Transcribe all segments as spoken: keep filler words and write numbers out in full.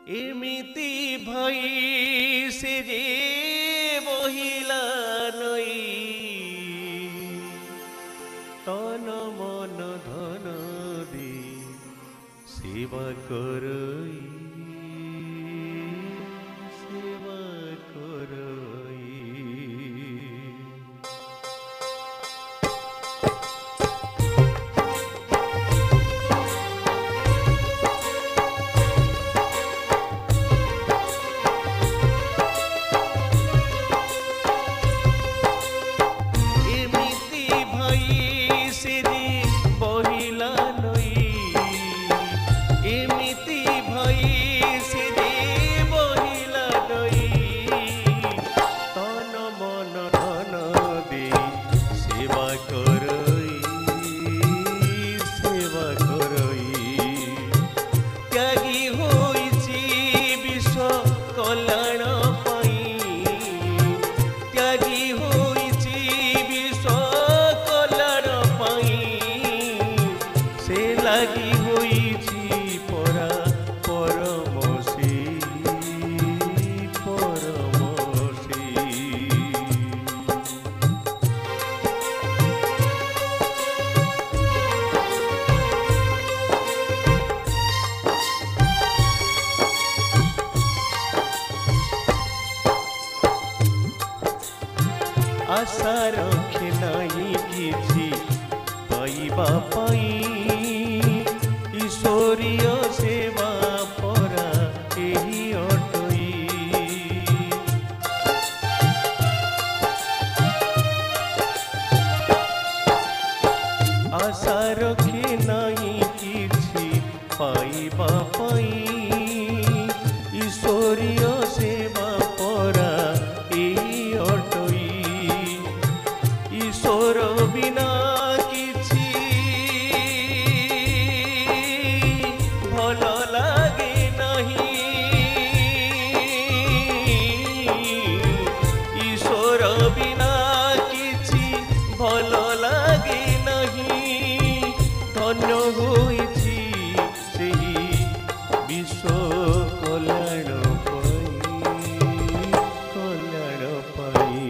एमिति भई से जे बहिला नई तन मन धन दे सेवा करई सेवा करई। लगी हुई छी परा परमसी परमसी। आशा रखे नहीं किसी पाइबा पाई ईश्वरीय सेवा परा एही अटई। आशा रखे नहीं किसी पाइबा पाई ईश्वरीय सेवा परा एही अटई। ईश्वर बिना भल लागे नहीं ईश्वर बिना किछि भल लागे नहीं। धन्य होइछि सेही विश्व कल्याण पाई कल्याण पाई।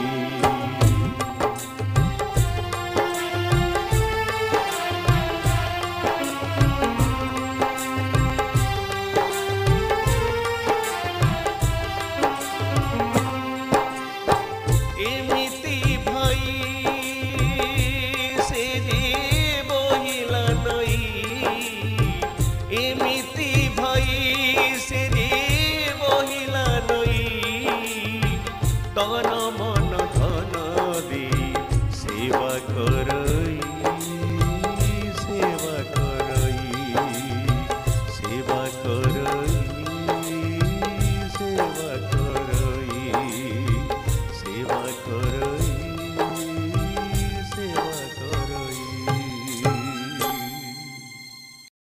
एमिति भई से रे बहिला नई तन